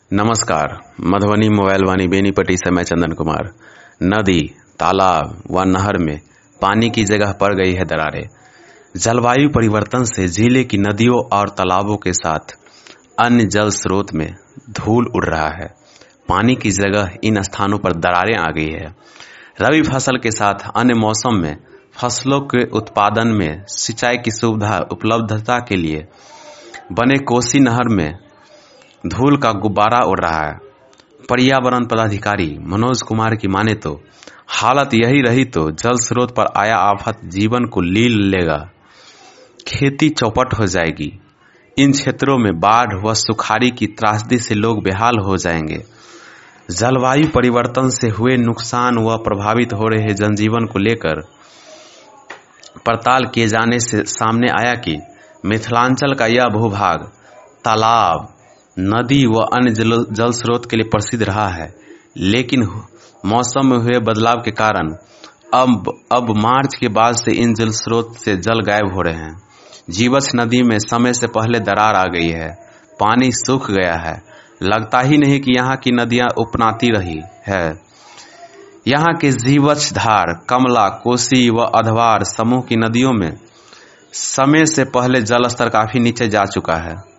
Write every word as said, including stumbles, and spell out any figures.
नमस्कार। मधुबनी मोबाइल वाणी बेनीपट्टी से मैं चंदन कुमार। नदी, तालाब व नहर में पानी की जगह पड़ गई है दरारें। जलवायु परिवर्तन से जिले की नदियों और तालाबों के साथ अन्य जल स्रोत में धूल उड़ रहा है। पानी की जगह इन स्थानों पर दरारें आ गई है। रबी फसल के साथ अन्य मौसम में फसलों के उत्पादन में सिंचाई की सुविधा उपलब्धता के लिए बने कोसी नहर में धूल का गुब्बारा उड़ रहा है। पर्यावरण पदाधिकारी मनोज कुमार की माने तो हालत यही रही तो जल स्रोत पर आया आफत जीवन को लील लेगा, खेती चौपट हो जाएगी। इन क्षेत्रों में बाढ़ व सुखाड़ी की त्रासदी से लोग बेहाल हो जाएंगे। जलवायु परिवर्तन से हुए नुकसान व प्रभावित हो रहे जनजीवन को लेकर पड़ताल किए जाने से सामने आया कि मिथिलांचल का यह भूभाग तालाब, नदी व अन्य जल जल स्रोत के लिए प्रसिद्ध रहा है, लेकिन मौसम में हुए बदलाव के कारण अब अब मार्च के बाद से इन जल स्रोत से जल गायब हो रहे हैं। जीवछ नदी में समय से पहले दरार आ गई है, पानी सूख गया है। लगता ही नहीं कि यहाँ की नदियां उपनाती रही है। यहाँ के जीवछ धार, कमला, कोसी व अधवार समूह की नदियों में समय से पहले जल स्तर काफी नीचे जा चुका है।